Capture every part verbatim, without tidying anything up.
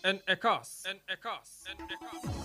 انعکاس انعکاس انعکاس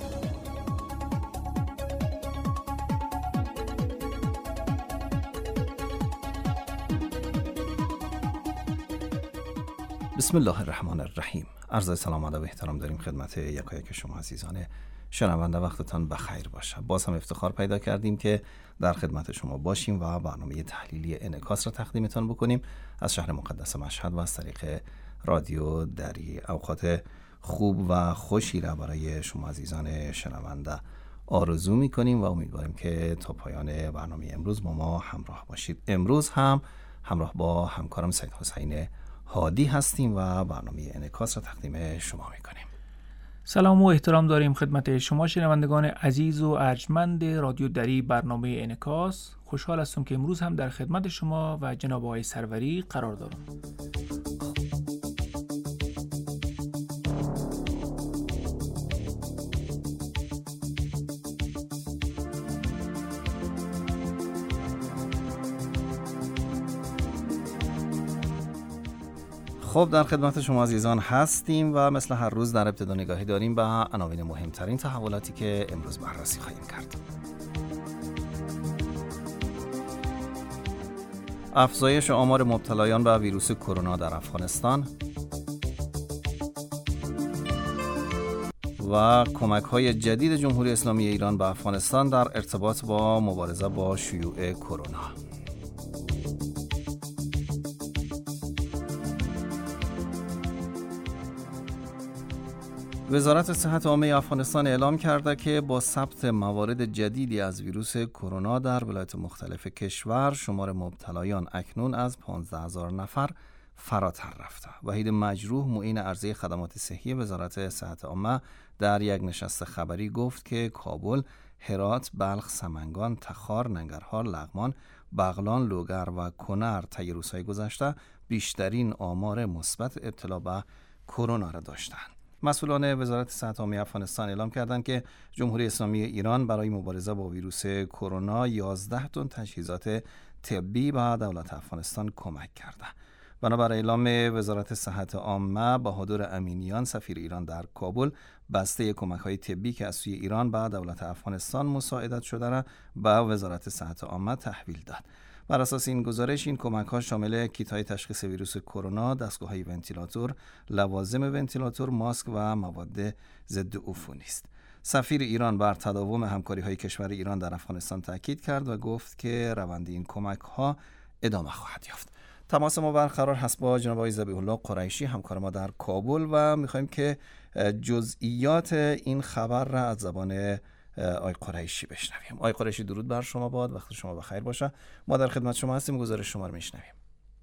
بسم الله الرحمن الرحیم. عرض سلام و ادب و احترام داریم خدمت یکایک شما عزیزان شنونده. وقتتان بخیر باشه. باز هم افتخار پیدا کردیم که در خدمت شما باشیم و برنامه تحلیلی انعکاس را تقدیمتان بکنیم از شهر مقدس مشهد و از طریق رادیو دری. اوقات خوب و خوشی را برای شما عزیزان شنونده آرزو می‌کنیم و امیدواریم که تا پایان برنامه امروز با ما همراه باشید. امروز هم همراه با همکارم سید حسین هادی هستیم و برنامه انعکاس را تقدیم شما می‌کنیم. سلام و احترام داریم خدمت شما شنوندگان عزیز و ارجمند رادیو دری برنامه انعکاس. خوشحال هستم که امروز هم در خدمت شما و جناب آقای سروری قرار دارم. خب در خدمت شما عزیزان هستیم و مثل هر روز در ابتدا نگاهی داریم به عناوین مهمترین تحولاتی که امروز بررسی خواهیم کرد. افزایش آمار مبتلایان به ویروس کرونا در افغانستان و کمک‌های جدید جمهوری اسلامی ایران به افغانستان در ارتباط با مبارزه با شیوع کرونا. وزارت صحت عامه افغانستان اعلام کرده که با ثبت موارد جدیدی از ویروس کرونا در ولایات مختلف کشور شمار مبتلایان اکنون از پانزده هزار نفر فراتر رفته. وحید مجروح معین عرضه خدمات صحی وزارت صحت عامه در یک نشست خبری گفت که کابل، هرات، بلخ، سمنگان، تخار، ننگرهار، لغمان، بغلان، لوگر و کنر طی روزهای گذشته بیشترین آمار مثبت ابتلا به کرونا را داشتند. مسئولان وزارت صحت عامه افغانستان اعلام کردند که جمهوری اسلامی ایران برای مبارزه با ویروس کرونا یازده تن تجهیزات طبی به دولت افغانستان کمک کرده. بنابر اعلام وزارت صحت عامه، بهادر امینیان سفیر ایران در کابل بسته کمک‌های طبی که از سوی ایران به دولت افغانستان مساعدت شده را به وزارت صحت عامه تحویل داد. بر اساس این گزارش این کمک‌ها شامل کیت‌های تشخیص ویروس کرونا، دستگاه‌های ونتیلاتور، لوازم ونتیلاتور، ماسک و مواد ضد عفونی است. سفیر ایران بر تداوم همکاری‌های کشور ایران در افغانستان تاکید کرد و گفت که روند این کمک‌ها ادامه خواهد یافت. تماس ما برقرار هست با جناب آقای ذبیح الله قریشی، همکار ما در کابل، و می‌خوایم که جزئیات این خبر را از زبان آقای قریشی بشنویم. آقای قریشی درود بر شما باد، وقت شما بخیر باشه. ما در خدمت شما هستیم، گزارش شما رو میشنویم.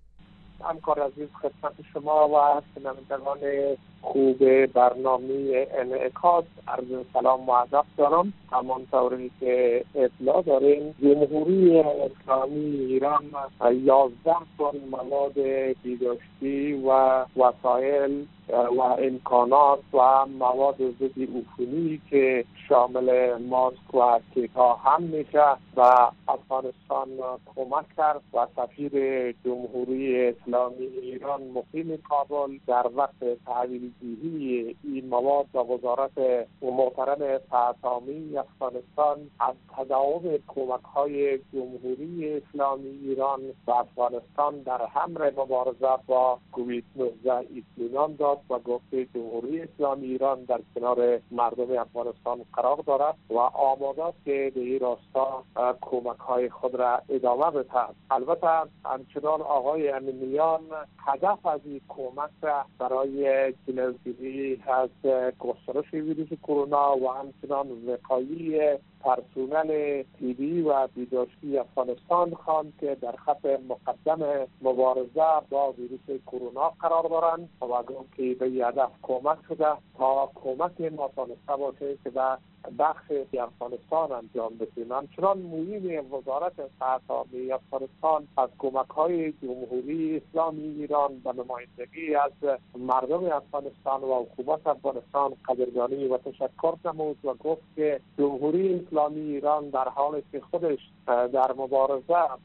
همکار عزیز، خدمت شما و شنوندگان خوب برنامه انعکاس عرض سلام و ادب دارم. همانطوری که اطلاع داریم جمهوری اسلامی ایران یازده تن مواد بهداشتی و وسایل و امکانات و مواد ضد عفونی که شامل ماسک و کیت‌ها هم میشه و افغانستان کمک کرد و سفیر جمهوری اسلامی ایران مقیم کابل در وقت تحویل دهی این مواد و وزارت محترم صحت عامه افغانستان از تداوم کمک‌های جمهوری اسلامی ایران و افغانستان در امر مبارزه با کووید نوزده اطمینان داد و گفت جمهوری اسلامی ایران در کنار مردم افغانستان قرار دارد و آماده است که به این راستا کمک‌های خود را ادامه بدهد. البته همچنان آقای امینیان هدف از این کمک را برای جلوگیری از گسترش ویروس کرونا و همچنان وقایع پرسنل طبی و بهداشتی افغانستان خواند که در خط مقدم مبارزه با ویروس کرونا قرار دارند و گفت که به هدف کمک شده تا کمک ما تانسته باشه که به بخش افغانستان انجام بدیم. همچنان مهم وزارت صحت عامه افغانستان از کمک‌های جمهوری اسلامی ایران به نمایندگی از مردم افغانستان و حکومت افغانستان قدردانی و تشکر نمود و گفت که جمهوری اسلامی ایران در حالی که خودش در مبارزه با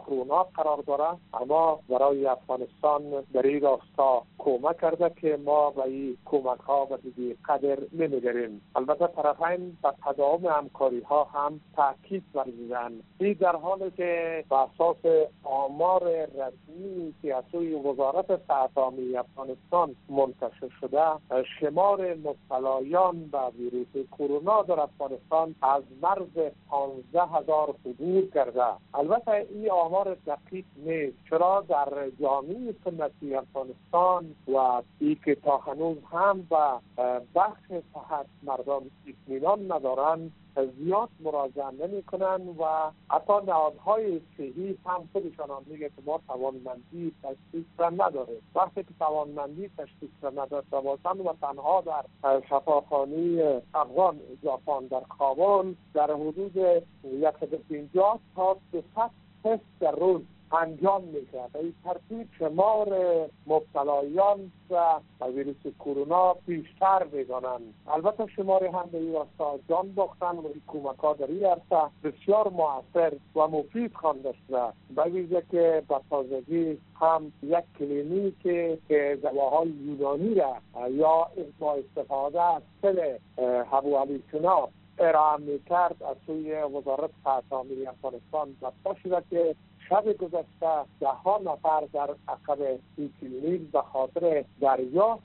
کرونا قرار داره، اما برای افغانستان در این راستا کمک کرده که ما به این کمک ها و دیگه قدر نمیداریم. البته طرفین به تداوم همکاری ها هم تاکید ورزیدن. این در حالی که به اساس آمار رسمی که از سوی وزارت صحت عامه افغانستان منتشر شده، شمار مبتلایان به ویروس کرونا در افغانستان از مرز پانزده هزار عبور کرده. البته این آمار دقیق نیست، چرا در جامعه سنتی افغانستان و ای که تا هنوز هم به بخش صحت مردم اطمینان ندارن زیاد مراجعه نمی کنن و حتی نهادهای صحی هم خودشان میگه که ما توانمندی تشخیص را نداره. وقتی که توانمندی تشخیص را نداشته باشند و تنها در شفاخانه افغان ژاپن در کابل در حدود صد و پنجاه تا دویست تست در روز انجام میشه. به این ترتیب شمار مبتلایان و ویروس کرونا بیشتر می‌دانند. البته شماری هم به این راستا جان باختن و این کمک ها در این عرصه بسیار مؤثر و مفید خوانده شده. به ویژه که به تازگی هم یک کلینیک که دواهای یونانی را یا با استفاده از سل ابوعلی سینا ارائه می‌کرد از سوی وزارت صحت عامه افغانستان بسته شده که شب گذشته ده ها نفر در عقب این کلینیک به خاطر دریافت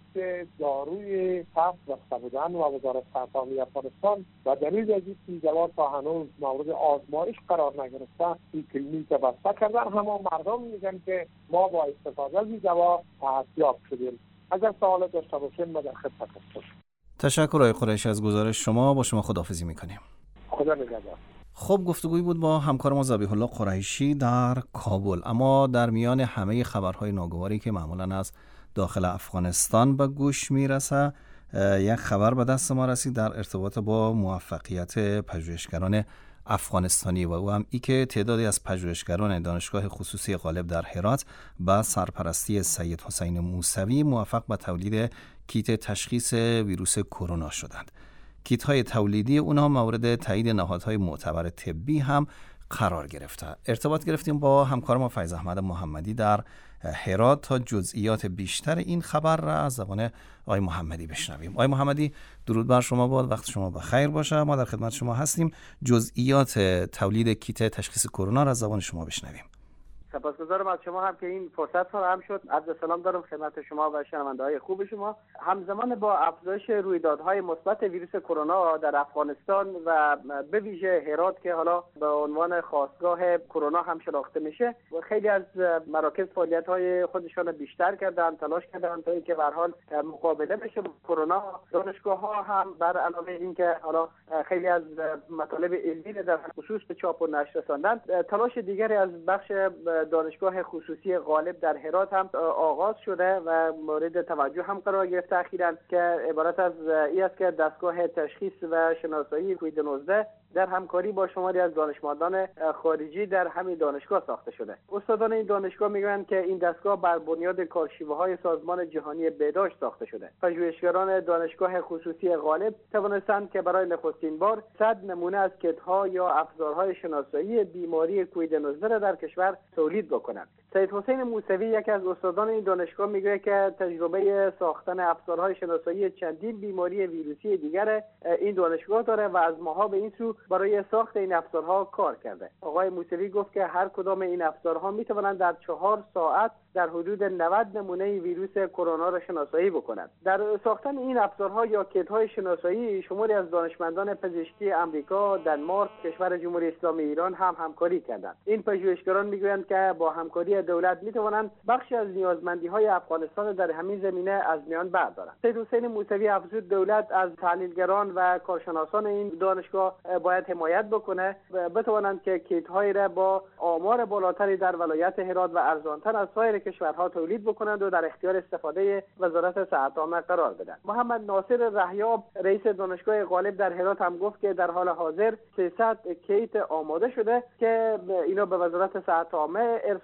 داروی تفت بسته بودن و وزارت صحت عامه افغانستان و دلیل از این دوا تا هنوز مورد آزمایش قرار نگرفته این کلینیک بسته کردن. همه مردم میگن که ما با استفاده از این دوا صحتیاب شدیم. اگر سوال داشته باشین ما در خدمت هستم. تشکر آقای قریشی از گزارش شما. با شما خداحافظی میکنیم. خدا نگهدار. خب گفتگوی بود با همکار ما ذبیح الله قریشی در کابل. اما در میان همه خبرهای ناگواری که معمولا از داخل افغانستان به گوش میرسه، یک خبر به دست ما رسید در ارتباط با موفقیت پژوهشگران افغانستانی و او هم ای که تعدادی از پژوهشگران دانشگاه خصوصی غالب در هرات با سرپرستی سید حسین موسوی موفق به تولید کیت تشخیص ویروس کرونا شدند. کیت های تولیدی اونها مورد تایید نهادهای معتبر طبی هم قرار گرفته. ارتباط گرفتیم با همکار ما فیض احمد محمدی در هرات تا جزئیات بیشتر این خبر را از زبان آقای محمدی بشنویم. آقای محمدی درود بر شما باد، وقت شما بخیر باشه. ما در خدمت شما هستیم. جزئیات تولید کیت تشخیص کرونا را از زبان شما بشنویم. سپاسگزارم از شما هم که این فرصت فراهم شد. عرض سلام دارم خدمت شما و شنونده‌های خوب شما. همزمان با افزایش رویدادهای مثبت ویروس کرونا در افغانستان و به ویژه هرات که حالا به عنوان خاستگاه کرونا هم شناخته میشه، خیلی از مراکز فعالیت‌های خودشان بیشتر کردن، تلاش کردن تا اینکه به هر حال مقابله بشه با کرونا. دانشگاه‌ها هم بر علاوه اینکه حالا خیلی از مطالب علمی در خصوص به چاپ و نشر رساندن، تلاش دیگری از بخش دانشگاه خصوصی غالب در هرات هم آغاز شده و مورد توجه هم قرار گرفته اخیراً، که عبارت از این است که دستگاه تشخیص و شناسایی کووید نوزده در همکاری با شماری از دانشمندان خارجی در همین دانشگاه ساخته شده. استادان این دانشگاه میگویند که این دستگاه بر بنیاد کارشیوه‌های سازمان جهانی بهداشت ساخته شده. پژوهشگران دانشگاه خصوصی غالب توانستند که برای نخستین بار صد نمونه از کیت‌ها یا ابزارهای شناسایی بیماری کووید نوزده را در کشور تولید بکنند. سید حسین موسوی یکی از استادان این دانشگاه میگه که تجربه ساختن ابزارهای شناسایی چندین بیماری ویروسی دیگر این دانشگاه داره و از ماها به این سو برای ساخت این ابزارها کار کرده. آقای موسوی گفت که هر کدام این ابزارها میتوانند در چهار ساعت در حدود نود نمونه ویروس کرونا را شناسایی بکنند. در ساختن این ابزارها یا کیت‌های شناسایی شماری از دانشمندان پزشکی آمریکا، دانمارک، کشور جمهوری اسلامی ایران هم همکاری کردند. این پژوهشگران میگویند که با همکاری دولت میتوانند بخشی از نیازمندی‌های افغانستان در همین زمینه از میان بردارند. سید حسین موسوی افزود دولت از تحلیلگران و کارشناسان این دانشگاه باید حمایت بکنه و بتوانند که کیت‌هایی را با آمار بالاتری در ولایت هرات و ارزانتر از سایر کشورها تولید بکنند و در اختیار استفاده وزارت صحت عامه قرار بدن. محمد ناصر رهیاب رئیس دانشگاه غالب در هرات هم گفت که در حال حاضر سیصد کیت آماده شده که اینا به وزارت صحت عامه ارسال میشه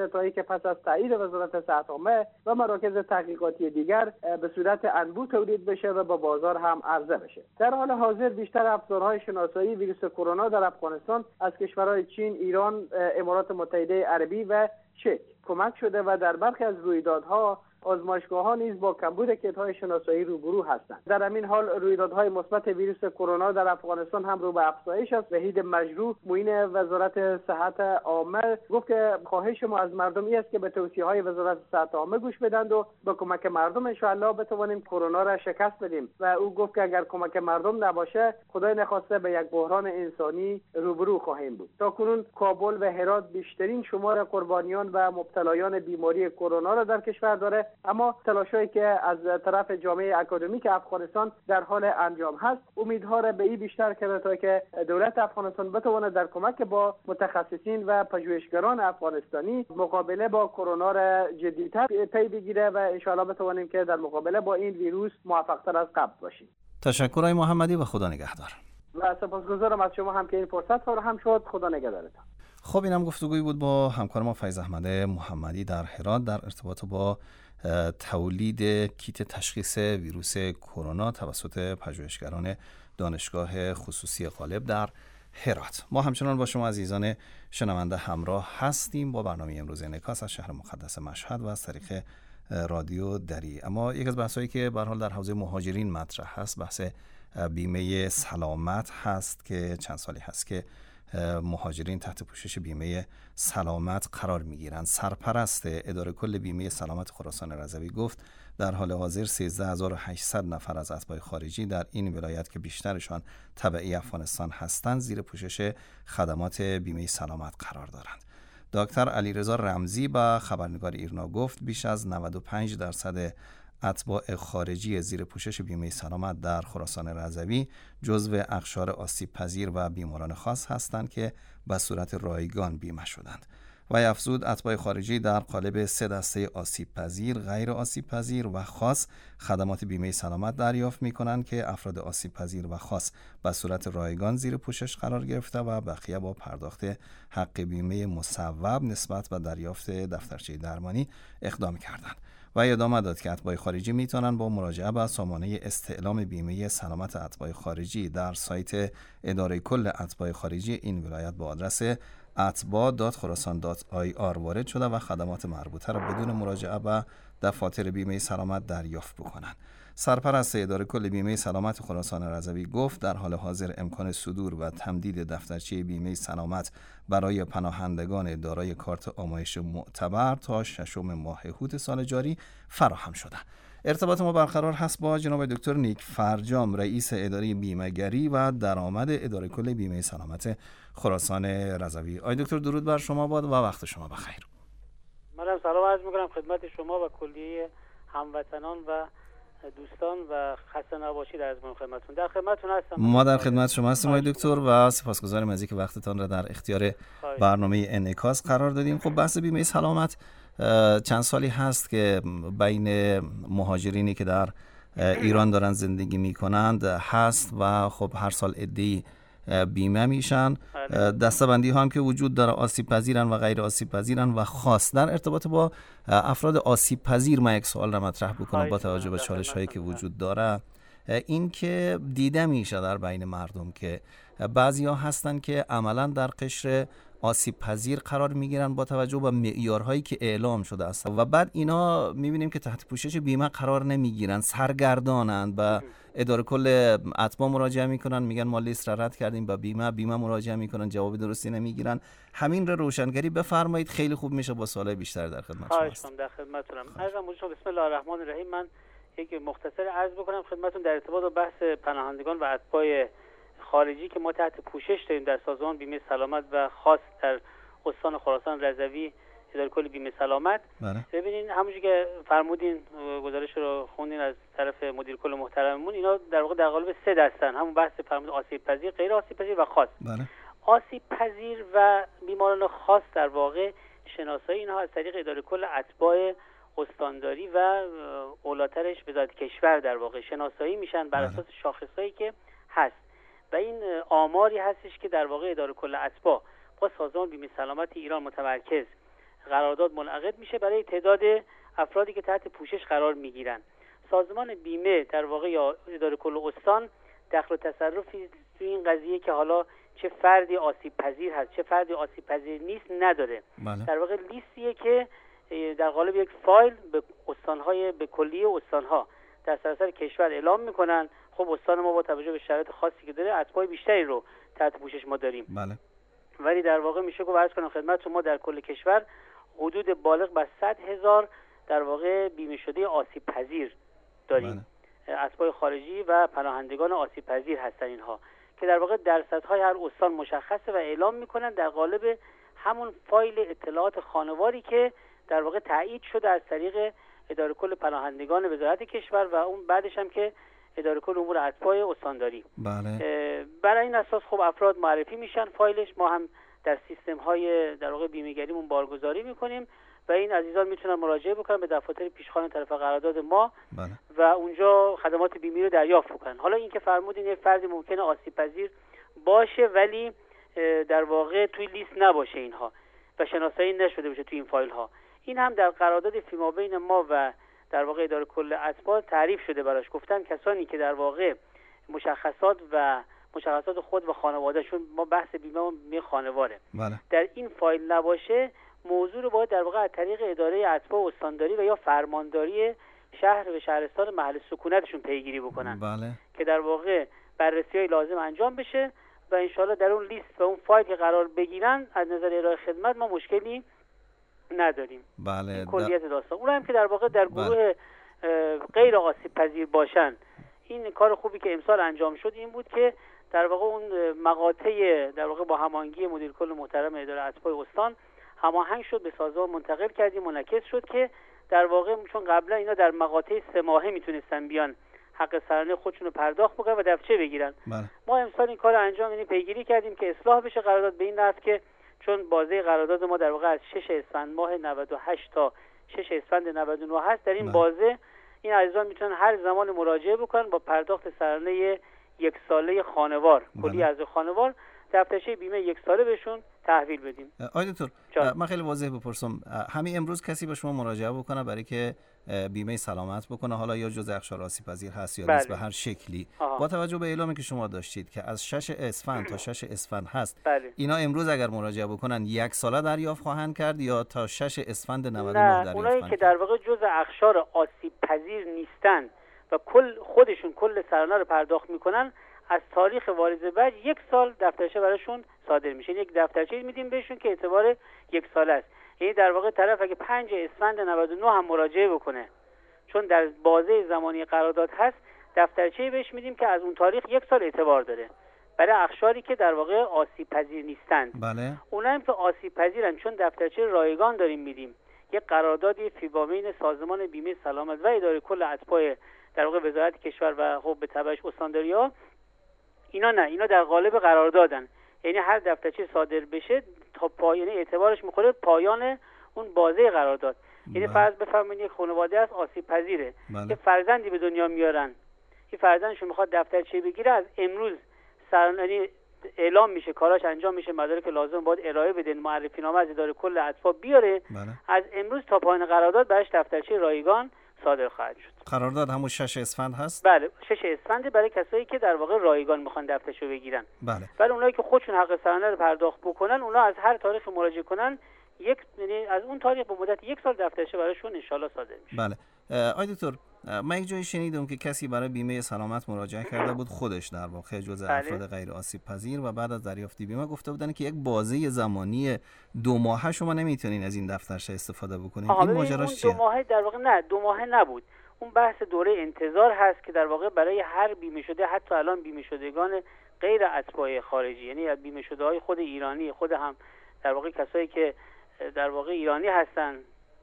میشه تا اینکه پس از تایید وزارت صحت عامه و مراکز تحقیقاتی دیگر به صورت انبوه تولید بشه و به بازار هم عرضه بشه. در حال حاضر بیشتر ابزارهای شناسایی ویروس کرونا در افغانستان از کشورهای چین، ایران، امارات متحده عربی و چک کمک شده و در برخی از رویدادها آزمایشگاه‌ها نیز با کمبود کیت‌های شناسایی روبرو هستند. در همین حال رویدادهای مثبت ویروس کرونا در افغانستان هم رو به افزایش است. وحید مجروح معین وزارت صحت عامه گفت که خواهش ما از مردم این است که به توصیه‌های وزارت صحت عامه گوش بدند و با کمک مردم ان شاءالله بتوانیم کرونا را شکست بدیم. و او گفت که اگر کمک مردم نباشه خدای نخواسته به یک بحران انسانی روبرو خواهیم بود. تاکنون کابل و هرات بیشترین شمار قربانیان و مبتلایان بیماری کرونا را در کشور داره، اما تلاشایی که از طرف جامعه اکادمیک افغانستان در حال انجام هست امیدواره به این بیشتر کرده تا که دولت افغانستان بتونه در کمک با متخصصین و پژوهشگران افغانستانی مقابله با کرونا را جدی‌تر پی بگیره و ان شاءالله بتوانیم که در مقابله با این ویروس موفق‌تر از قبل باشیم. تشکر آقای محمدی و خدا نگهدار. و سپاسگزارم از شما هم که این فرصت فراهم شد. خدا نگهدارتان. خب اینم گفتگویی بود با همکار ما فیض احمد محمدی در هرات در ارتباط با تولید کیت تشخیص ویروس کرونا توسط پژوهشگران دانشگاه خصوصی غالب در هرات. ما همچنان با شما عزیزان شنونده همراه هستیم با برنامه امروز انعکاس از شهر مقدس مشهد و از طریق رادیو دری. اما یک از بحثایی که به هر حال در حوزه مهاجرین مطرح هست بحث بیمه سلامت هست که چند سالی هست که مهاجرین تحت پوشش بیمه سلامت قرار میگیرند. سرپرست اداره کل بیمه سلامت خراسان رضوی گفت در حال حاضر سیزده هزار و هشتصد نفر از اتباع خارجی در این ولایت که بیشترشان تبعی افغانستان هستند زیر پوشش خدمات بیمه سلامت قرار دارند. دکتر علیرضا رمزی با خبرنگار ایرنا گفت بیش از نود و پنج درصد اتباع خارجی زیر پوشش بیمه سلامت در خراسان رضوی جزو اقشار آسیب پذیر و بیماران خاص هستند که به صورت رایگان بیمه شدند. و افزود اتباع خارجی در قالب سه دسته آسیب پذیر، غیر آسیب پذیر و خاص خدمات بیمه سلامت دریافت می کنند که افراد آسیب پذیر و خاص به صورت رایگان زیر پوشش قرار گرفته و بقیه با پرداخت حق بیمه مصوب نسبت به دریافت دفترچه درمانی اقدام کردند. و ادامه داد که اتباع خارجی میتونن با مراجعه به سامانه استعلام بیمه سلامت اتباع خارجی در سایت اداره کل اتباع خارجی این ولایت با آدرس اتباع دات خراسان دات آی آر وارد شده و خدمات مربوطه را بدون مراجعه به دفاتر بیمه سلامت دریافت بکنند. سرپرست اداره کل بیمه سلامت خراسان رضوی گفت در حال حاضر امکان صدور و تمدید دفترچه بیمه سلامت برای پناهندگان دارای کارت آمایش معتبر تا ششم ماه هوت سال جاری فراهم شده. ارتباط ما برقرار هست با جناب دکتر نیک فرجام رئیس اداره بیمه‌گری و درآمد اداره کل بیمه سلامت خراسان رضوی. آقای دکتر درود بر شما باد و وقت شما بخیر. منم سلام عرض می‌کنم خدمت شما و کلیه هموطنان و دوستان و خسته نباشید از من خدمتتون. در خدمتتون هستم. ما در خدمت شما هستیم آقای دکتر و سپاسگزاریم از اینکه وقتتان را در اختیار برنامه انعکاس قرار دادیم. خب بحث بیمه سلامت چند سالی هست که بین مهاجرینی که در ایران دارن زندگی میکنند هست و خب هر سال عده‌ای بیمه میشن. دسته‌بندی ها هم که وجود داره آسیب پذیرن و غیر آسیب پذیرن و خاص. در ارتباط با افراد آسیب پذیر من یک سوال را مطرح بکنم با توجه به چالش هایی که وجود داره. این که دیده میشه در بین مردم که بعضی ها هستن که عملا در قشر آسیب پذیر قرار میگیرن با توجه به معیارهایی که اعلام شده است و بعد اینا میبینیم که تحت پوشش بیمه قرار نمیگیرن، سرگردانند و اداره کل اتباع مراجعه میکنن میگن ما لیست را رد کردیم با بیمه بیمه مراجعه میکنن جواب درستی نمیگیرن. همین را روشنگری بفرمایید خیلی خوب میشه با سوالای بیشتر در خدمت شما هستم. در خدمتتونم. عزیزم بسم الله الرحمن الرحیم. من یک مختصر عرض بکنم خدمتتون در ارتباط با بحث پناهندگان و اتباع خارجی که ما تحت پوشش داریم در سازمان بیمه سلامت و خاص در استان خراسان رضوی اداره کل بیمه سلامت. بله. ببینین همونجوری که فرمودین گزارش رو خوندین از طرف مدیر کل محترممون، اینا در واقع در قالب سه دستن، همون بحث فرمود آسیب پذیر، غیر آسیب پذیر و خاص. بله. آسیب پذیر و بیماران خاص در واقع شناسایی اینها از طریق اداره کل اتباع استانداری و اولاترش وزارت کشور در واقع شناسایی میشن بر اساس شاخصایی که هست و این آماری هستش که در واقع اداره کل اتباع با سازمان بیمه سلامت ایران متمرکز قرارداد منعقد میشه برای تعداد افرادی که تحت پوشش قرار میگیرن. سازمان بیمه در واقع یا اداره کل استان دخل و تصرفی تو این قضیه که حالا چه فردی آسیب پذیر هست چه فردی آسیب پذیر نیست نداره. بله. در واقع لیستیه که در قالب یک فایل به استانهای به کلیه استانها در سراسر کشور اعلام میکنن. خب استان ما با توجه به شرایط خاصی که داره اتباع بیشتری رو تحت پوشش ما داریم. بله. ولی در واقع میشه گفت عرض کنم خدمتتون ما در کل کشور حدود بالغ بر صد هزار در واقع بیمه شده آسیب پذیر داریم. بله. اتباع خارجی و پناهندگان آسیب پذیر هستن اینها که در واقع درصدهای هر استان مشخصه و اعلام میکنن در قالب همون فایل اطلاعات خانواری که در واقع تایید شده از طریق اداره کل پناهندگان وزارت کشور و اون بعدش هم که اداره کل امور اتباع استانداری. بله. برای این اساس خب افراد معرفی میشن فایلش، ما هم در سیستم های در واقع بیمه‌گریمون بارگذاری میکنیم و این عزیزان میتونن مراجعه بکنن به دفاتر پیشخوان طرف قرارداد ما. بله. و اونجا خدمات بیمه رو دریافت بکنن. حالا این که فرمودین یک فردی ممکنه آسیب پذیر باشه ولی در واقع توی لیست نباشه اینها و شناسایی نشده باشه توی این فایل ها، این هم در قرارداد فیما بین ما و در واقع اداره کل اتباع تعریف شده براش. گفتن کسانی که در واقع مشخصات و مشخصات خود و خانوادهشون، ما بحث بیمه بیمه خانواره، بله. در این فایل نباشه موضوع رو باید در واقع از طریق اداره اتباع استانداری و یا فرمانداری شهر و شهرستان محل سکونتشون پیگیری بکنن. بله. که در واقع بررسی‌های لازم انجام بشه و انشالله در اون لیست و اون فایل که قرار بگیرن از نظر ارائه خدمت ما مشکلی نداریم. بله. کلیت داستان اون هم که در واقع در گروه بله. غیر آسیب پذیر باشن، این کار خوبی که امسال انجام شد این بود که در واقع اون مقاطع در واقع با هماهنگی مدیر کل محترم اداره اتباع استان هماهنگ شد، به سازمان منتقل کردیم، منعکس شد که در واقع چون قبلا اینا در مقاطع سه ماهه میتونستن بیان حق سرانه خودشون رو پرداخت بکنن و دفترچه بگیرن. بله. ما امسال این کار انجام یعنی پیگیری کردیم که اصلاح بشه قرارداد به این نحو که چون بازه قرارداد ما در واقع از شش اسفند ماه نود و هشت تا شش اسفند نود و نه هست، در این بله. بازه این عزیزان میتونن هر زمان مراجعه بکنن با پرداخت سرانه یک ساله خانوار. بله. کلی از خانوار دفترچه بیمه یک ساله بهشون تحویل بدیم. آقای دکتر من خیلی واضح بپرسم، همین امروز کسی به شما مراجعه بکنه برای که بیمه سلامت بکنه، حالا یا جزء اقشار آسیب پذیر هست یا نیست، به هر شکلی، آها. با توجه به اعلامی که شما داشتید که از شش اسفند تا شش اسفند هست، بله. اینا امروز اگر مراجعه بکنن یک ساله دریافت خواهند کرد یا تا شش اسفند نود و نه دریافت خواهند کرد؟ اونایی که در واقع جزء اقشار آسیب پذیر نیستن و کل خودشون کل سرانه رو پرداخت میکنن، از تاریخ واریز بعد یک سال دفترچه براشون صادر میشه. یک دفترچه میدیم بهشون که اعتبار یک ساله است. یعنی در واقع طرف اگه پنج اسفند نود و نه هم مراجعه بکنه، چون در بازه زمانی قرارداد هست، دفترچه بهش میدیم که از اون تاریخ یک سال اعتبار داره برای اقشاری که در واقع آسیب پذیر نیستند. بله. اونایی که آسیب پذیرن چون دفترچه رایگان داریم میدیم، یک قراردادی فیما بین سازمان بیمه سلامت و اداره کل اتباع در واقع وزارت کشور و خب به تبعش استانداری‌ها، اینا نه، اینا در قالب قرار دادن، یعنی هر دفترچه صادر بشه تا پایان اعتبارش میخوره پایان اون بازه قرارداد. یعنی فرض بفرمایید یک خانواده است آسیب پذیره، یه فرزندی به دنیا میارن، این فرزندشون میخواد دفترچه بگیره، از امروز سرانه اعلام میشه، کاراش انجام میشه، مدارک لازم باید ارائه بدن، معرفی نامه از اداره کل اتباع بیاره. بله. از امروز تا پایان قرارداد براش دفترچه رایگان صادر خواهد شد. قرارداد همون شش اسفند هست؟ بله، شش اسفند برای کسایی که در واقع رایگان میخوان دفترچه بگیرن. بله. ولی اونایی که خودشون حق سرانه رو پرداخت بکنن، اونا از هر تاریخ مراجعه کنن، یک یعنی از اون تاریخ به مدت یک سال دفترچه براشون ان شاءالله صادر میشه. بله. آقای دکتر، من یک جایی شنیدم که کسی برای بیمه سلامت مراجعه کرده بود، خودش در واقع جزء بله. افراد غیر آسیب پذیر، و بعد از دریافت بیمه گفته بودن که یک بازه زمانی دو ماهه شما نمیتونین از این دفترچه استفاده بکنین. این ماجراش چیه؟ دو ماهه در واقع نه، دو ماهه نبود. اون بحث دوره انتظار هست که در واقع برای هر بیمه شده، حتی الان بیمه شدگان غیر اتباع خارجی، یعنی بیمه شده های خود ایرانی، خود هم در واقع کسایی که در واقع ایرانی هستن،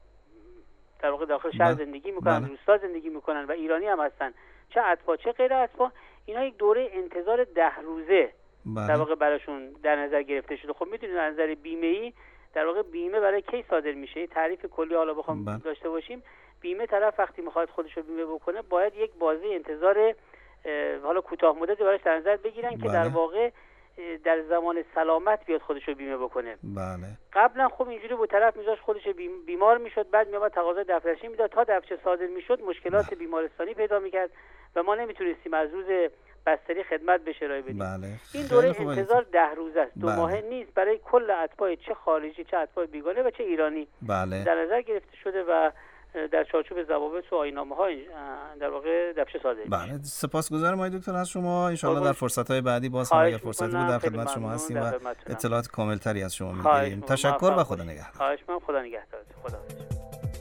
در واقع داخل شهر زندگی میکنن، روستا زندگی میکنن و ایرانی هم هستن، چه اتباع چه غیر اتباع، اینا یک دوره انتظار ده روزه بله. در واقع براشون در نظر گرفته شده. خب میدونید از نظر بیمه‌ای در واقع بیمه برای کی صادر میشه؟ تعریف کلی حالا بخوام بله. داشته باشیم، بیمه طرف وقتی میخواد خودش رو بیمه بکنه باید یک بازه انتظار حالا کوتاه مدتی براش در نظر بگیرن بله. که در واقع در زمان سلامت بیاد خودشو بیمه بکنه. بله. قبلا خب اینجوری بود، طرف میذاشت خودش بیمار میشد، بعد میاد تقاضای دفترچه میداد، تا دفترچه صادر میشد مشکلات بله. بیمارستانی پیدا میکرد و ما نمیتونستیم از روز بستری خدمت بهش ارائه بدیم. بله. این دوره انتظار ده روز است، دو بله. ماهه نیست، برای کل اتباع چه خارجی چه اتباع بیگانه و چه ایرانی بله. در نظر گرفته شده و در چارچوب ضوابط و آیین‌نامه‌ها در واقع دفترچه صادر میشه. بله، سپاسگزارم آقای دکتر از شما. ان شاء الله در فرصت‌های بعدی باز هم اگر فرصتی بود در خدمت شما هستیم و اطلاعات کامل‌تری از شما می‌گیریم. تشکر و خدا نگهدار. خواهش می‌کنم. خدا نگهدارتون. خدا حافظ.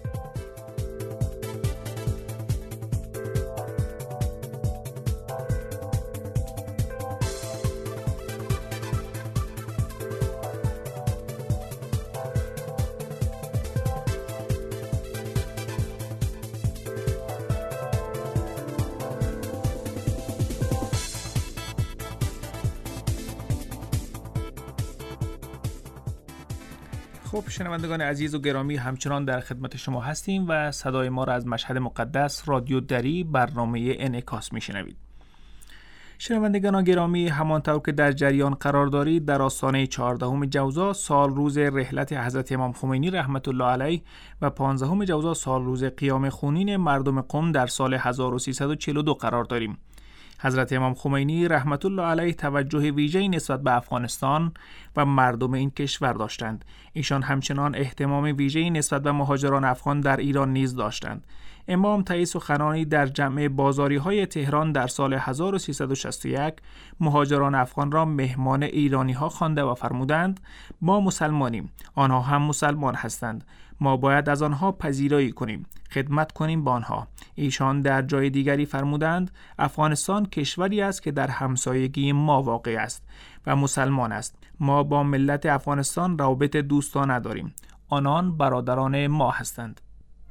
خب شنوندگان عزیز و گرامی، همچنان در خدمت شما هستیم و صدای ما را از مشهد مقدس رادیو دری برنامه انعکاس میشنوید. شنوندگان گرامی، همانطور که در جریان قرار دارید، در آستانه چهاردهم جوزا سال روز رحلت حضرت امام خمینی رحمت الله علیه و پانزدهم جوزا سال روز قیام خونین مردم قم در سال هزار و سیصد و چهل و دو قرار داریم. حضرت امام خمینی رحمت الله علیه توجه ویژه‌ای نسبت به افغانستان و مردم این کشور داشتند. ایشان همچنان اهتمام ویژه‌ای نسبت به مهاجران افغان در ایران نیز داشتند. امام طی سخنانی در جمع بازاری‌های تهران در سال هزار و سیصد و شصت و یک مهاجران افغان را مهمان ایرانی‌ها خوانده و فرمودند: ما مسلمانیم، آنها هم مسلمان هستند. ما باید از آنها پذیرایی کنیم، خدمت کنیم با آنها. ایشان در جای دیگری فرمودند: افغانستان کشوری است که در همسایگی ما واقع است و مسلمان است. ما با ملت افغانستان روابط دوستانه داریم. آنان برادران ما هستند.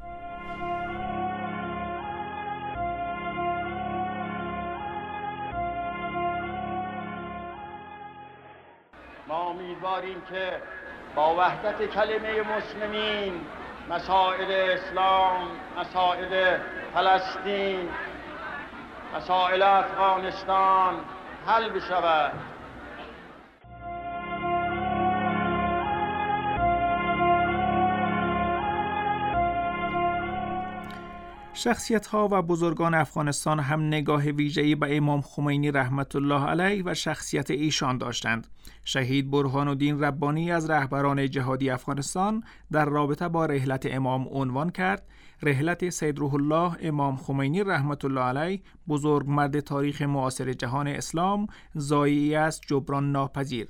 ما امیدواریم که با وحدت کلمه مسلمین مسائل اسلام، مسائل فلسطین، مسائل افغانستان حل بشود. شخصیت‌ها و بزرگان افغانستان هم نگاه ویژه‌ای به امام خمینی رحمت الله علیه و شخصیت ایشان داشتند. شهید برهان الدین ربانی از رهبران جهادی افغانستان در رابطه با رحلت امام عنوان کرد: رحلت سید روح الله امام خمینی رحمت الله علیه، بزرگ مرد تاریخ معاصر جهان اسلام، ضایعی است جبران ناپذیر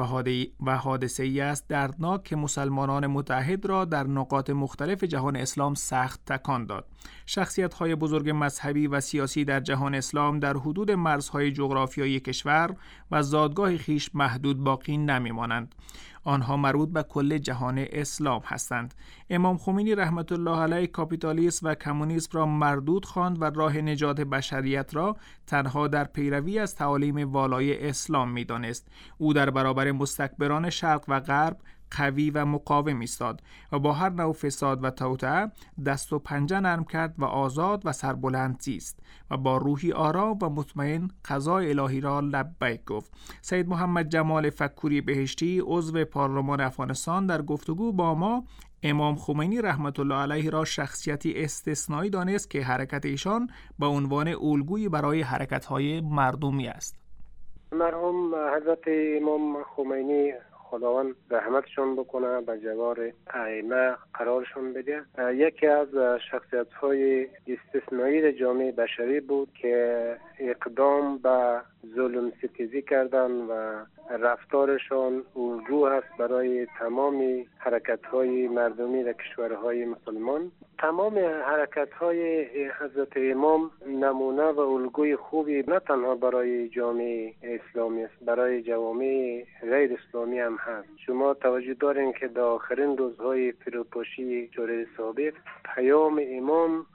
و حادثه ای است دردناک که مسلمانان متحد را در نقاط مختلف جهان اسلام سخت تکان داد. شخصیت‌های بزرگ مذهبی و سیاسی در جهان اسلام در حدود مرزهای جغرافیایی کشور و زادگاه خیش محدود باقی نمی‌مانند. آنها مربوط به کل جهان اسلام هستند. امام خمینی رحمت الله علیه کاپیتالیسم و کمونیسم را مردود خواند و راه نجات بشریت را تنها در پیروی از تعالیم والای اسلام می‌دانست. او در برابر مستکبران شرق و غرب قوی و مقاوم ایستاد و با هر نوع فساد و توطئه دست و پنجه نرم کرد و آزاد و سربلند زیست و با روحی آرام و مطمئن قضای الهی را لبیک گفت. سید محمد جمال فکوری بهشتی عضو پارلمان افغانستان در گفتگو با ما امام خمینی رحمت الله علیه را شخصیتی استثنایی دانست که حرکت ایشان به عنوان الگویی برای حرکت‌های مردمی است. مرحوم حضرت امام خمینی خداوند رحمتشون بکنه، به جوار ائمه قرارشون بده. یکی از شخصیت‌های استثنایی جامعه بشری بود که اقدام به ظلم ستیزی کردن و رفتارشان الگو است برای تمام حرکت‌های مردمی در کشورهای مسلمان. تمام حرکت‌های حضرت امام نمونه و الگوی خوبی نه تنها برای جامعه اسلامی است، برای جوامع غیر اسلامی هم هست. شما توجه دارین که در آخرین روزهای فروپاشی جمهوری سابق پیام امام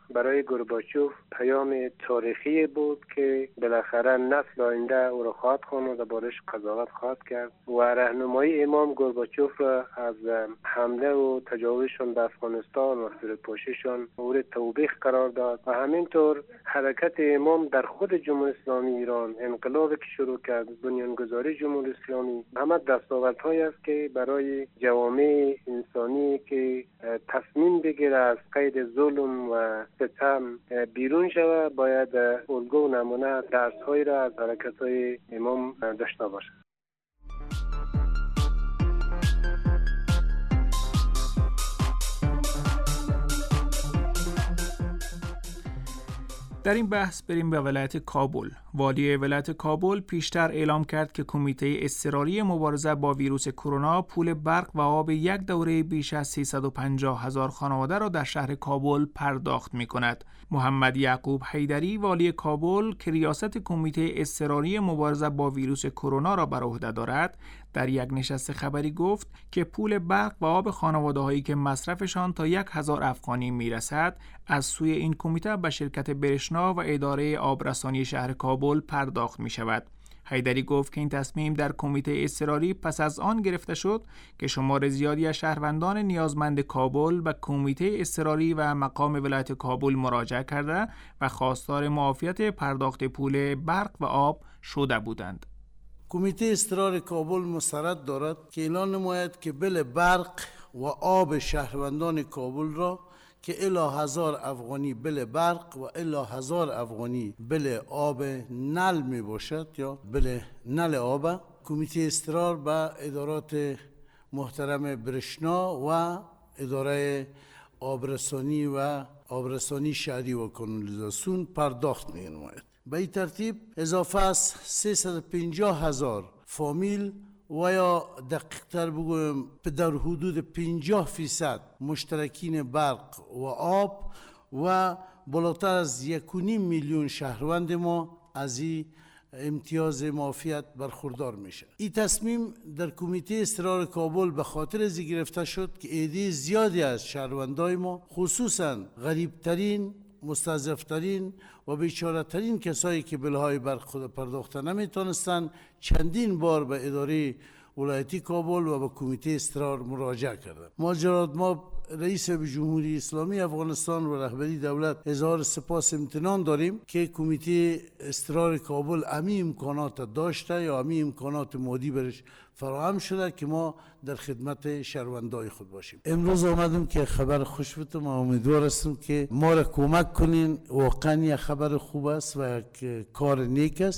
برای گورباچوف پیام تاریخی بود که بالاخره نسل آینده او را خواهد خواند و بارش قضاوت خواهد کرد و راهنمایی امام گورباچوف را از حمله و تجاوزشان به افغانستان و فروپاشیشان مورد توبیخ قرار داد و همینطور حرکت امام در خود جمهوری اسلامی ایران، انقلابی که شروع کرد، بنیانگذاری جمهوری اسلامی، همه دستاوردهایی است که برای جوامع انسانی که تصمیم بگیره از قید ظلم و ستم بیرون شود باید الگو و نمونه درس‌هایی را از حرکت‌های امام داشته باشد. در این بحث بریم به ولایت کابل. والی ولایت کابل پیشتر اعلام کرد که کمیته اضطراری مبارزه با ویروس کرونا پول برق و آب یک دوره بیش از سیصد و پنجاه هزار خانواده را در شهر کابل پرداخت می کند. محمد یعقوب حیدری والی کابل که ریاست کمیته اضطراری مبارزه با ویروس کرونا را بر عهده دارد، در یک نشست خبری گفت که پول برق و آب خانواده‌هایی که مصرفشان تا یک هزار افغانی میرسد از سوی این کمیته به شرکت برشنا و اداره آبرسانی شهر کابل پرداخت می شود. حیدری گفت که این تصمیم در کمیته اضطراری پس از آن گرفته شد که شمار زیادی از شهروندان نیازمند کابل به کمیته اضطراری و مقام ولایت کابل مراجعه کرده و خواستار معافیت پرداخت پول برق و آب شده بودند. کمیته اضطراری کابل مسترد دارد که اعلان نماید که بل برق و آب شهروندان کابل را که الا هزار افغانی بل برق و الا هزار افغانی بل آب نل می باشد یا بل نل آب، کمیته اضطرار به ادارات محترم برشنا و اداره آبرسانی و آبرسانی شهری و کانالیزاسیون پرداخت می نماید. به این ترتیب اضافه از سیصد و پنجاه هزار فامیل و یا دقیق تر بگویم در حدود پنجاه فیصد مشترکین برق و آب و بالاتر از یک و نیم میلیون شهروند ما از این امتیاز معافیت برخوردار میشه. این تصمیم در کمیته اضطرار کابل به خاطر از گرفته شد که عده زیادی از شهروندای ما خصوصا غریبترین، مستضعفترین و بیچاره‌ترین کسایی که بلهای برق خود پرداخته نمیتونستن چندین بار به اداره ولایتی کابل و به کمیته اضطرار مراجعه کردند. ما جناب ما رئیس جمهوری اسلامی افغانستان و رهبری دولت اظهار سپاس امتنان داریم که کمیته اضطرار کابل امی امکانات داشته یا امی امکانات مادی برش فراهم شده که ما در خدمت شهروندای خود باشیم. امروز آمدم که خبر خوش بتم و امیدوار هستم که ما را کمک کنین. واقعا یک خبر خوب است و یک کار نیک است.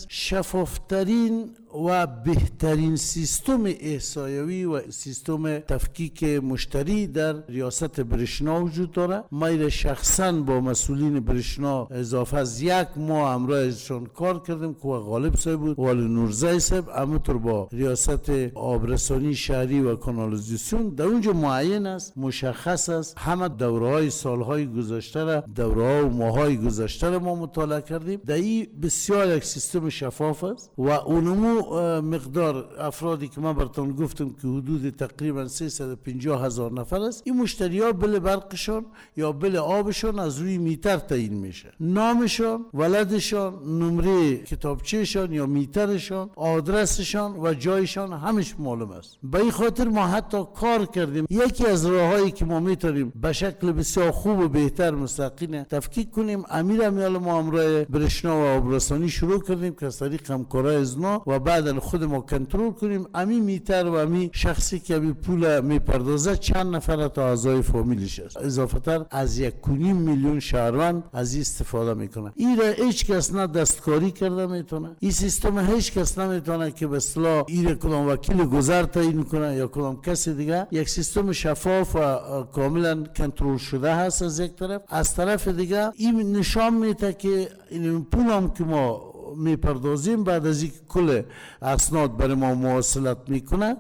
شفافترین و بهترین سیستم احصایوی و سیستم تفکیک مشتری در ریاست برشنا وجود داره. ما شخصا با مسئولین برشنا اضافه از یک ماه همراهشان کار کردم که غالب صاحب بود، والی نورزای صاحب، همونطور با ریاست آبرسانی شهری و کانالیزاسیون. در اونجا معین است، مشخص است. همه دوره‌های سالهای گذشته را، دوره‌ها و ماه‌های گذشته را ما مطالعه کردیم. در این بسیار یک سیستم شفاف است و اونمو مقدار افرادی که من براتون گفتم که حدود تقریبا سیصد و پنجاه هزار نفر است، این مشتری‌ها بل برقشون یا بل آبشون از روی میتر تعیین میشه. نامشون، ولدشون، نمره کتابچهشون یا میترشون، آدرسشون و جایشون همش معلوم است. به این خاطر ما حتی کار کردیم. یکی از راههایی که ما میتونیم به شکل بسیار خوب و بهتر مستقیم تفکیک کنیم، امیر امیال ما همراه برشنا و آبرسانی شروع کردیم که از طریق همکارای ازنا و بعد خود ما کنترل کنیم. امی میتر و امی شخصی که امی پول میپردازه چند نفر تا اعضای فامیلش است. اضافه تر از یک و نیم میلیون شهروند از این استفاده میکنه. این را هیچ کس نه دستکاری کرده میتونه. این سیستم هیچ کس نمیتونه که به اصطلاح این کدام وکیل گذر تعیین کنه یا کدام کسی دیگه. یک سیستم شفاف و کاملا کنترل شده هست از یک طرف. از طرف دیگه این نشان میده که این پول هم که ما میپردازیم بعد از اینکه کل اسناد برای ما مواصلت میکنه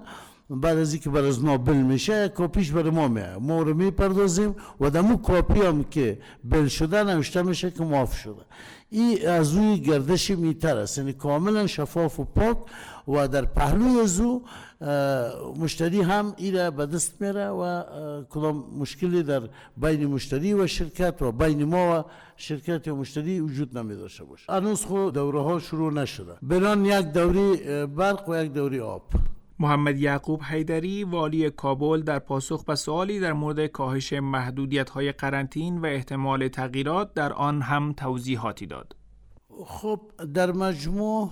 بعد از اینکه برای ما بل میشه کاپیش برای ما میاد، ما رو میپردازیم و دمو کاپی هم که بل شده نوشته میشه که معاف شده. این از روی گردش میتر است، یعنی کاملا شفاف و پاک و در پهلوی از او مشتری هم ایره به دست میره و کدام مشکلی در بین مشتری و شرکت و بین ما و شرکت و مشتری وجود نمی داشته باشه. هنوز خود دوره ها شروع نشده، بران یک دوره برق و یک دوره آب. محمد یعقوب حیدری والی کابل در پاسخ به سوالی در مورد کاهش محدودیت‌های قرنطین و احتمال تغییرات در آن هم توضیحاتی داد. خب در مجموع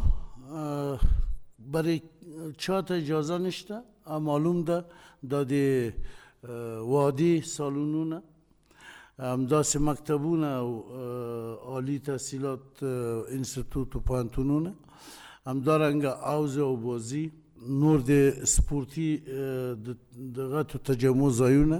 برای چات اجازه نشته، معلوم ده داده وادی سالونونه امداس مکتبونه و عالی تحصیلات انستیتوت و پانتونونه هم دارنگه آوز و بازی نور ده سپورتی دقیقه تو تجمع زایونه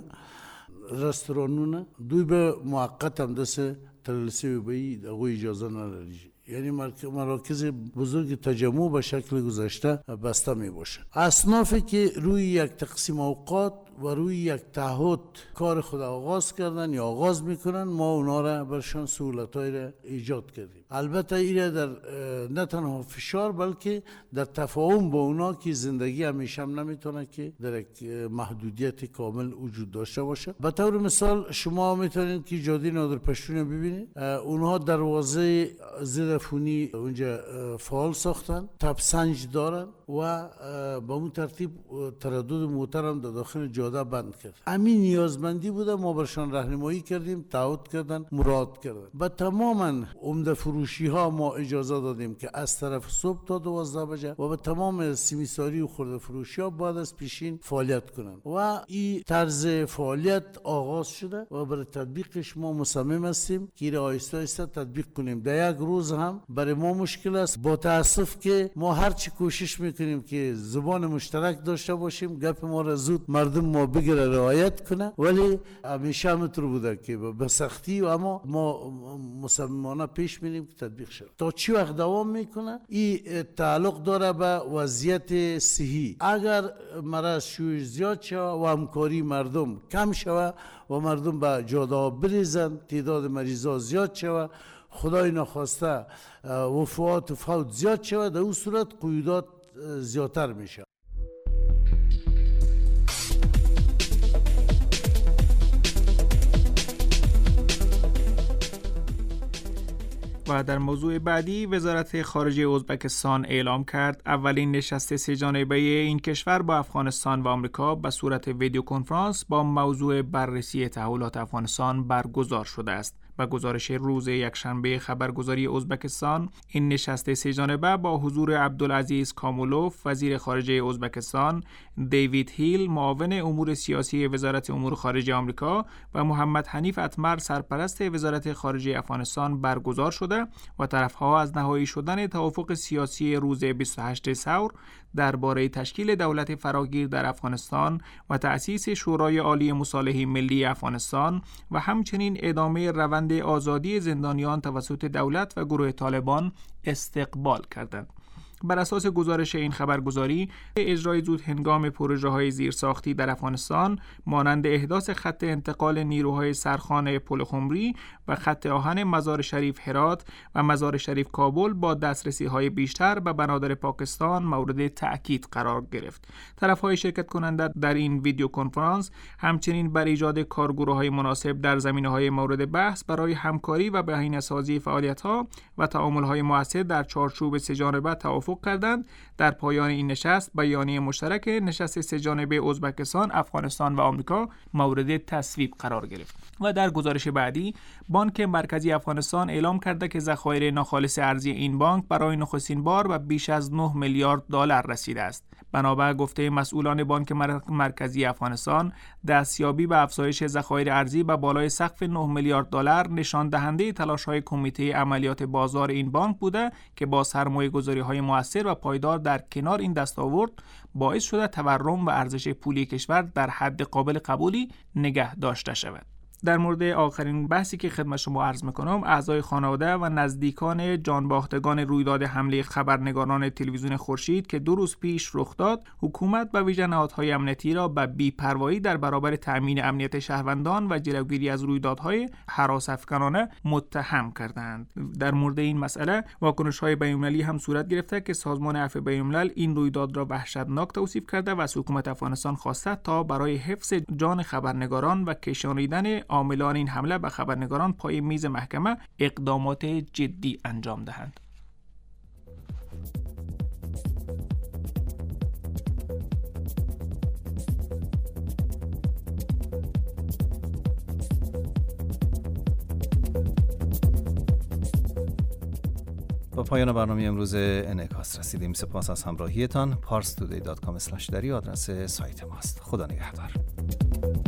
رستورانونه دوی به موقت هم دسته تلسی بایی دقوی اجازه نداری، یعنی مراکز بزرگ تجمع به شکل گذشته بسته می باشه. اصنافی که روی یک تقسیم اوقات و روی یک تعهد کار خود آغاز کردن یا آغاز میکنن، ما اونا را برشان سهولت‌های را ایجاد کردیم. البته این در نه تنها فشار بلکه در تفاهم با اونا که زندگی همیشه هم نمیتونه که در یک محدودیت کامل وجود داشته باشه. به طور مثال شما میتونید که جاده نادرپشتون ببینید، اونها دروازه ضدعفونی اونجا فعال ساختن، تب سنج دارن و به اون ترتیب تردد موتر هم در داخل جاده بند کرد. همین نیازمندی بوده، ما برشان راهنمایی کردیم، تعهد کردن، مراد کردن. با تماما عمده فروشی ها ما اجازه دادیم که از طرف صبح تا دوازده بجه و به تمام سیمیساری و خرده فروشی ها بعد از پیشین فعالیت کنند و این طرز فعالیت آغاز شده و برای تطبیقش ما مصمم هستیم که آهسته آهسته تطبیق کنیم. در یک روز هم برای ما مشکل است، با تاسف که ما هرچی کوشش میکنیم که زبان مشترک داشته باشیم، گپ ما را زود مردم ما بگیره رعایت کنه، ولی همیشه همینطور بوده که به سختی و اما ما مصممانه پیش میریم که تطبیق شد. تا چی وقت دوام میکنه این تعلق داره به وضعیت صحی. اگر مرض شویش زیاد شوه و همکاری مردم کم شوه و مردم به جاده بریزن، تعداد مریضا زیاد شوه، خدای نخواسته وفات و فوت زیاد شوه، در اون صورت قیودات زیادتر میشه. و در موضوع بعدی وزارت خارجه ازبکستان اعلام کرد اولین نشست سه جانبه این کشور با افغانستان و آمریکا به صورت ویدیو کنفرانس با موضوع بررسی تحولات افغانستان برگزار شده است. با گزارش روز یکشنبه خبرگزاری ازبکستان، این نشست سه جانبه با حضور عبدالعزیز کامولوف وزیر خارجه ازبکستان، دیوید هیل معاون امور سیاسی وزارت امور خارجه آمریکا و محمد حنیف اتمر سرپرست وزارت خارجه افغانستان برگزار شده و طرفها از نهایی شدن توافق سیاسی روز بیست و هشتم ثور درباره تشکیل دولت فراگیر در افغانستان و تأسیس شورای عالی مصالحه ملی افغانستان و همچنین ادامه روند آزادی زندانیان توسط دولت و گروه طالبان استقبال کردند. بر اساس گزارش این خبرگزاری، اجرای زود هنگام پروژه‌های زیرساختی در افغانستان مانند احداث خط انتقال نیروهای سرخانه پل خمری و خط آهن مزار شریف هرات و مزار شریف کابل با دسترسی‌های بیشتر به بنادر پاکستان مورد تأکید قرار گرفت. طرف‌های شرکت کننده در این ویدیو کنفرانس همچنین بر ایجاد کارگروه‌های مناسب در زمینه‌های مورد بحث برای همکاری و بهینه‌سازی فعالیت‌ها و تعامل‌های مؤثر در چارچوب سه جانبه توافق کردند. در پایان این نشست بیانیه مشترک نشست سه جانبه ازبکستان، افغانستان و آمریکا مورد تصویب قرار گرفت. و در گزارش بعدی، بانک مرکزی افغانستان اعلام کرده که ذخایر ناخالص ارزی این بانک برای نخستین بار به بیش از نه میلیارد دلار رسیده است. بنابر گفته مسئولان بانک مرکزی افغانستان، دستیابی به افزایش ذخایر ارزی به بالای سقف نه میلیارد دلار نشان دهنده تلاش‌های کمیته عملیات بازار این بانک بوده که با سرمایه‌گذاری‌های مؤثر و پایدار در کنار این دستاورد باعث شده تورم و ارزش پولی کشور در حد قابل قبولی نگه داشته شود. در مورد آخرین بحثی که خدمت شما عرض میکنم، اعضای خانواده و نزدیکان جانباختگان رویداد حمله خبرنگاران تلویزیون خورشید که دو روز پیش رخ داد، حکومت و ویژه نهادهای امنیتی را به بی‌پروایی در برابر تأمین امنیت شهروندان و جلوگیری از رویدادهای هراس‌افکنانه متهم کردند. در مورد این مسئله واکنش‌های بین‌المللی هم صورت گرفته که سازمان عفو بین‌الملل این رویداد را وحشتناک توصیف کرده و از حکومت افغانستان خواسته تا برای حفظ جان خبرنگاران و کشانیدن عاملان این حمله به خبرنگاران پای میز محکمه اقدامات جدی انجام دهند. با پایان برنامه امروز انعکاس رسیدیم. سپاس از همراهیتان. پارس تودی دات کام اسلش دری آدرس سایت ماست. خدا نگهدار.